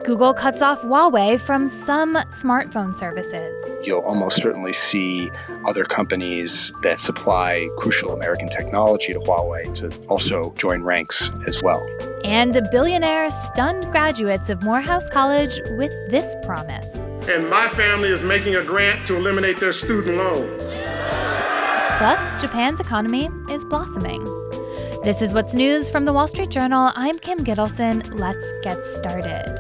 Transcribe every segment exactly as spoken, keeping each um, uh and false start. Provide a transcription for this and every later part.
Google cuts off Huawei from some smartphone services. You'll almost certainly see other companies that supply crucial American technology to Huawei to also join ranks as well. And a billionaire stunned graduates of Morehouse College with this promise. And my family is making a grant to eliminate their student loans. Plus, Japan's economy is blossoming. This is What's News from The Wall Street Journal. I'm Kim Gittleson. Let's get started.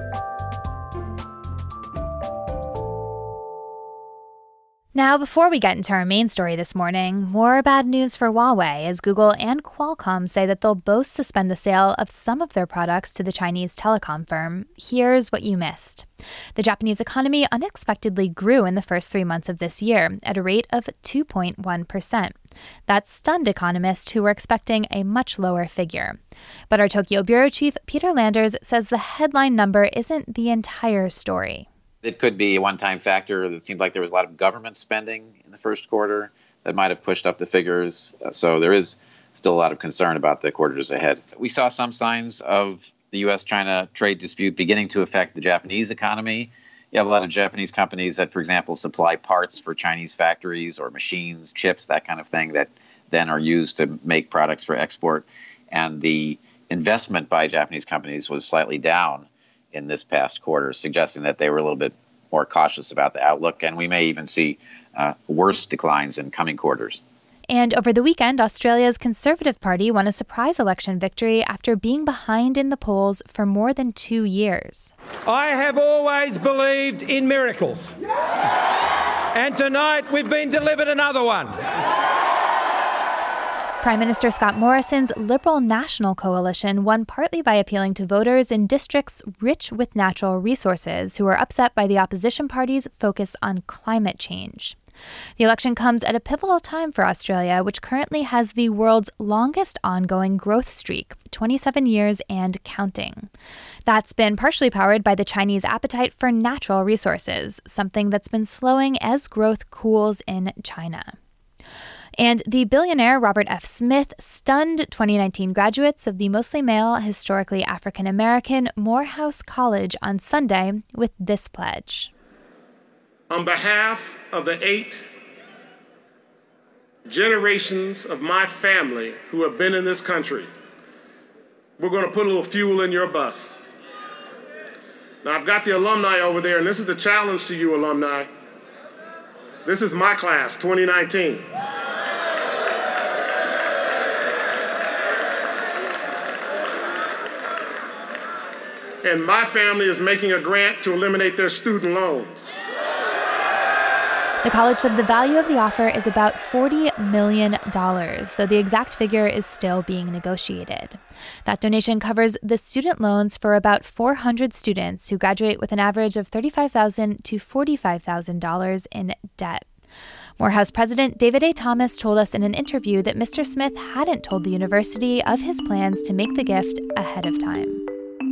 Now, before we get into our main story this morning, more bad news for Huawei as Google and Qualcomm say that they'll both suspend the sale of some of their products to the Chinese telecom firm. Here's what you missed. The Japanese economy unexpectedly grew in the first three months of this year at a rate of two point one percent. That stunned economists who were expecting a much lower figure. But our Tokyo bureau chief, Peter Landers, says the headline number isn't the entire story. It could be a one-time factor. It seemed like there was a lot of government spending in the first quarter that might have pushed up the figures. So there is still a lot of concern about the quarters ahead. We saw some signs of the U S China trade dispute beginning to affect the Japanese economy. You have a lot of Japanese companies that, for example, supply parts for Chinese factories or machines, chips, that kind of thing, that then are used to make products for export. And the investment by Japanese companies was slightly down in this past quarter, suggesting that they were a little bit more cautious about the outlook, and we may even see uh, worse declines in coming quarters. And over the weekend, Australia's Conservative Party won a surprise election victory after being behind in the polls for more than two years. I have always believed in miracles. And tonight we've been delivered another one. Prime Minister Scott Morrison's Liberal National Coalition won partly by appealing to voters in districts rich with natural resources who are upset by the opposition party's focus on climate change. The election comes at a pivotal time for Australia, which currently has the world's longest ongoing growth streak, twenty-seven years and counting. That's been partially powered by the Chinese appetite for natural resources, something that's been slowing as growth cools in China. And the billionaire Robert F. Smith stunned twenty nineteen graduates of the mostly male, historically African-American Morehouse College on Sunday with this pledge. On behalf of the eight generations of my family who have been in this country, we're going to put a little fuel in your bus. Now, I've got the alumni over there, and this is the challenge to you alumni. This is my class, twenty nineteen. And my family is making a grant to eliminate their student loans. The college said the value of the offer is about forty million dollars, though the exact figure is still being negotiated. That donation covers the student loans for about four hundred students who graduate with an average of thirty-five thousand dollars to forty-five thousand dollars in debt. Morehouse President David A. Thomas told us in an interview that Mister Smith hadn't told the university of his plans to make the gift ahead of time.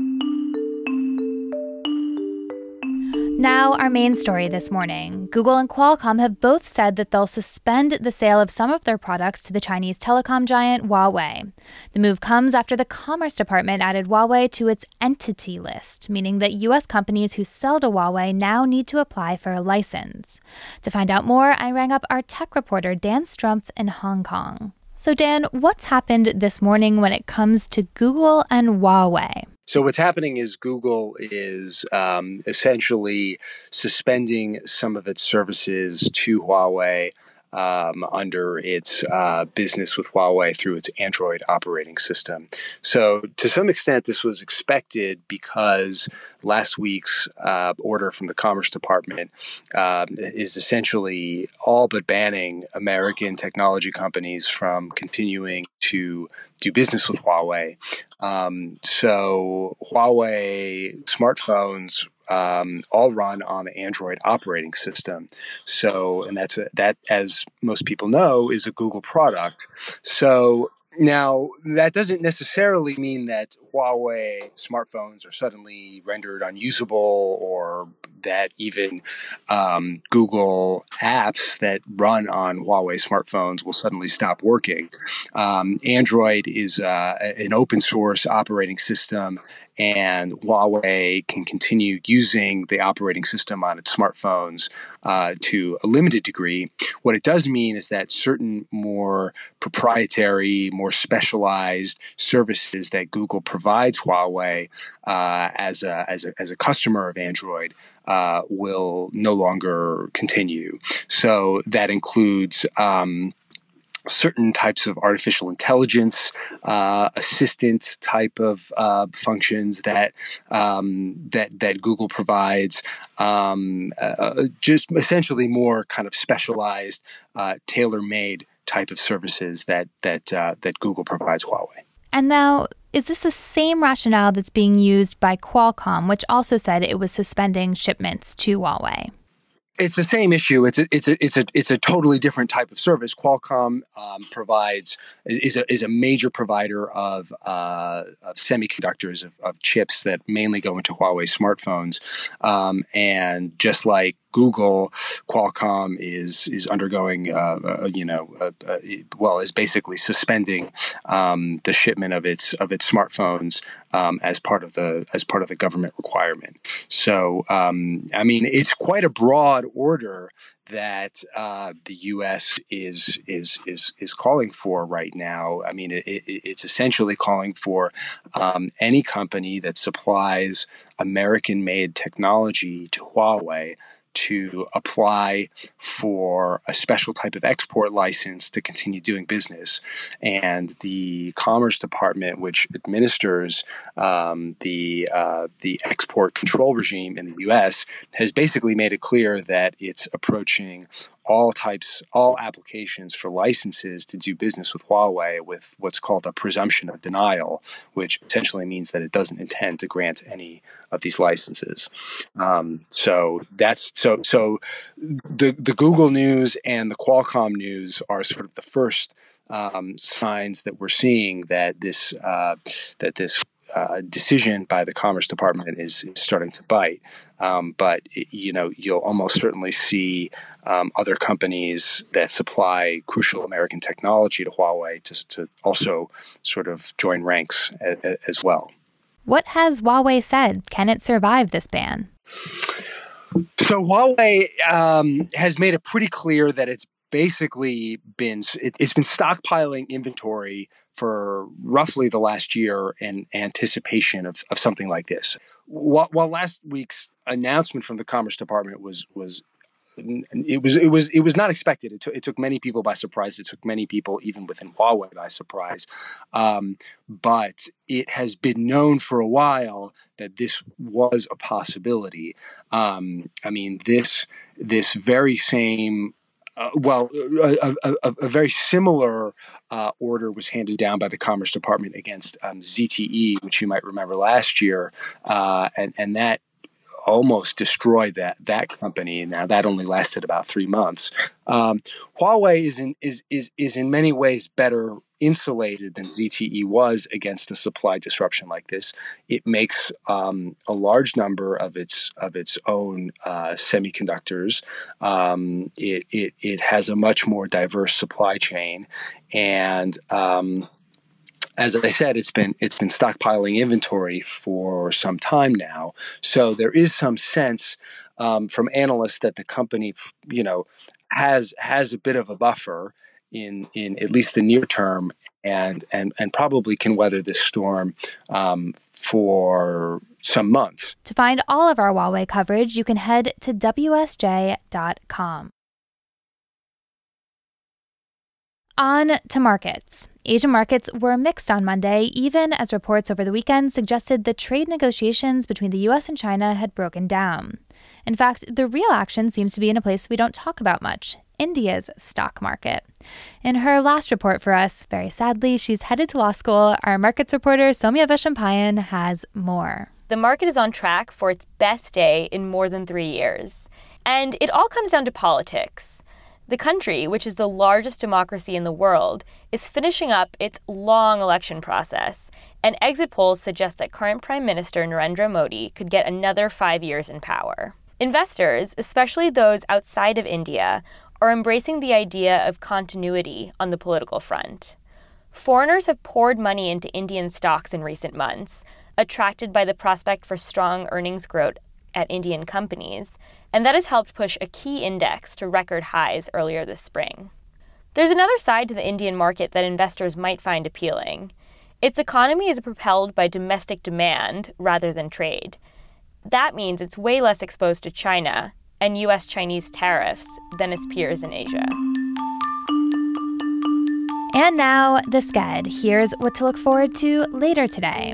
Now, our main story this morning. Google and Qualcomm have both said that they'll suspend the sale of some of their products to the Chinese telecom giant Huawei. The move comes after the Commerce Department added Huawei to its entity list, meaning that U S companies who sell to Huawei now need to apply for a license. To find out more, I rang up our tech reporter Dan Strumpf in Hong Kong. So Dan, what's happened this morning when it comes to Google and Huawei? So what's happening is Google is um, essentially suspending some of its services to Huawei um, under its uh, business with Huawei through its Android operating system. So to some extent, this was expected because last week's uh, order from the Commerce Department um, is essentially all but banning American technology companies from continuing to do business with Huawei. Um, so Huawei smartphones um, all run on the Android operating system. So, and that's a, that, as most people know, is a Google product. So now that doesn't necessarily mean that Huawei smartphones are suddenly rendered unusable, or that even um, Google apps that run on Huawei smartphones will suddenly stop working. Um, Android is uh, an open source operating system, and Huawei can continue using the operating system on its smartphones uh, to a limited degree. What it does mean is that certain more proprietary, more specialized services that Google provides Huawei uh, as a as a as a customer of Android uh, will no longer continue. So that includes Um, certain types of artificial intelligence, uh, assistant type of uh, functions that um, that that Google provides, um, uh, just essentially more kind of specialized, uh, tailor-made type of services that that uh, that Google provides Huawei. And now, is this the same rationale that's being used by Qualcomm, which also said it was suspending shipments to Huawei? It's the same issue. It's a it's a it's a it's a totally different type of service. Qualcomm um, provides is a is a major provider of uh, of semiconductors of, of chips that mainly go into Huawei smartphones, um, and just like Google, Qualcomm is is undergoing, uh, uh, you know, uh, uh, well, is basically suspending um, the shipment of its of its smartphones um, as part of the as part of the government requirement. So, um, I mean, it's quite a broad order that uh, the U S is is is is calling for right now. I mean, it, it, it's essentially calling for um, any company that supplies American-made technology to Huawei to apply for a special type of export license to continue doing business. And the Commerce Department, which administers um, the uh, the export control regime in the U S, has basically made it clear that it's approaching all types, all applications for licenses to do business with Huawei with what's called a presumption of denial, which essentially means that it doesn't intend to grant any of these licenses. Um, so that's so so the the Google news and the Qualcomm news are sort of the first um, signs that we're seeing that this uh, that this. Uh, decision by the Commerce Department is, is starting to bite. Um, but, it, you know, you'll almost certainly see um, other companies that supply crucial American technology to Huawei to, to also sort of join ranks a, a, as well. What has Huawei said? Can it survive this ban? So Huawei um, has made it pretty clear that it's basically been it, it's been stockpiling inventory for roughly the last year in anticipation of, of something like this. While, while last week's announcement from the Commerce Department was was it was it was it was not expected. It took it took many people by surprise. It took many people even within Huawei by surprise. Um, but it has been known for a while that this was a possibility. Um, I mean, this this very same. Uh, well, a, a, a, a very similar uh, order was handed down by the Commerce Department against um, Z T E, which you might remember last year, uh, and and that almost destroyed that that company. Now that only lasted about three months. Um, Huawei is in is is is in many ways better insulated than Z T E was against a supply disruption like this. It makes um, a large number of its of its own uh, semiconductors. Um, it, it it has a much more diverse supply chain, and um, as I said, it's been it's been stockpiling inventory for some time now. So there is some sense um, from analysts that the company, you know, has has a bit of a buffer in in at least the near term, and and and probably can weather this storm um, for some months. To find all of our Huawei coverage, you can head to W S J dot com. On to markets. Asian markets were mixed on Monday, even as reports over the weekend suggested the trade negotiations between the U S and China had broken down. In fact, the real action seems to be in a place we don't talk about much, India's stock market. In her last report for us, very sadly, she's headed to law school. Our markets reporter, Soumya Veshampayan, has more. The market is on track for its best day in more than three years. And it all comes down to politics. The country, which is the largest democracy in the world, is finishing up its long election process, and exit polls suggest that current Prime Minister Narendra Modi could get another five years in power. Investors, especially those outside of India, are embracing the idea of continuity on the political front. Foreigners have poured money into Indian stocks in recent months, attracted by the prospect for strong earnings growth at Indian companies, and that has helped push a key index to record highs earlier this spring. There's another side to the Indian market that investors might find appealing. Its economy is propelled by domestic demand rather than trade. That means it's way less exposed to China and U S-Chinese tariffs than its peers in Asia. And now, the Sched. Here's what to look forward to later today.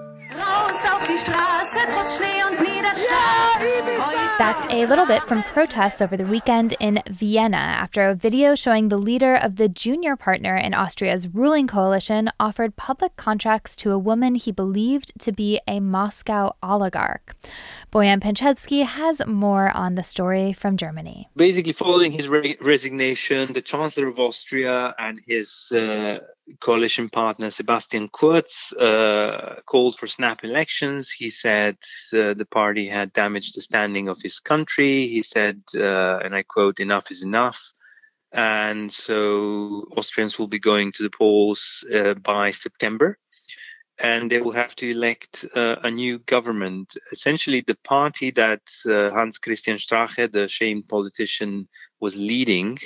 That's a little bit from protests over the weekend in Vienna after a video showing the leader of the junior partner in Austria's ruling coalition offered public contracts to a woman he believed to be a Moscow oligarch. Bojan Penchevsky has more on the story from Germany. Basically, following his re- resignation, the Chancellor of Austria and his uh, coalition partner Sebastian Kurz uh, called for snap elections. He said uh, the party had damaged the standing of his country. He said, uh, and I quote, "Enough is enough." And so Austrians will be going to the polls uh, by September, and they will have to elect uh, a new government. Essentially, the party that uh, Hans Christian Strache, the shamed politician, was leading,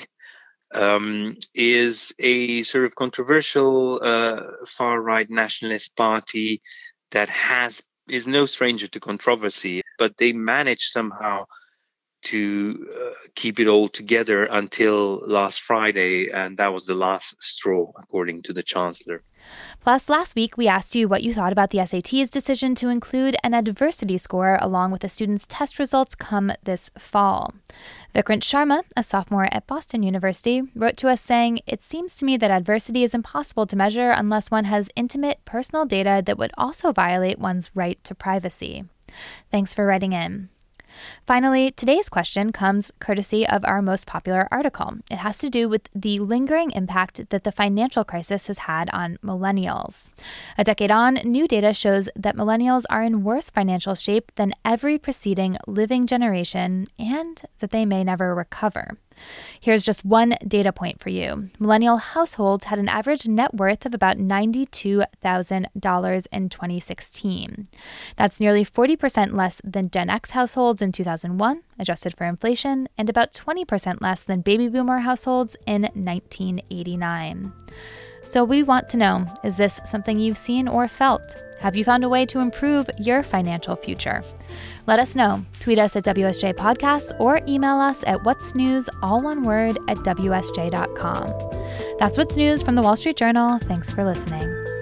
Um, is a sort of controversial uh, far-right nationalist party that has is no stranger to controversy, but they managed somehow to uh, keep it all together until last Friday, and that was the last straw, according to the Chancellor. Plus, last week we asked you what you thought about the S A T's decision to include an adversity score along with the students' test results come this fall. Vikrant Sharma, a sophomore at Boston University, wrote to us saying, "It seems to me that adversity is impossible to measure unless one has intimate personal data that would also violate one's right to privacy." Thanks for writing in. Finally, today's question comes courtesy of our most popular article. It has to do with the lingering impact that the financial crisis has had on millennials. A decade on, new data shows that millennials are in worse financial shape than every preceding living generation and that they may never recover. Here's just one data point for you. Millennial households had an average net worth of about ninety-two thousand dollars in twenty sixteen. That's nearly forty percent less than Gen X households in two thousand one, adjusted for inflation, and about twenty percent less than baby boomer households in nineteen eighty-nine. So we want to know, is this something you've seen or felt? Have you found a way to improve your financial future? Let us know. Tweet us at W S J Podcast or email us at what's news, all one word, at W S J dot com. That's What's News from the Wall Street Journal. Thanks for listening.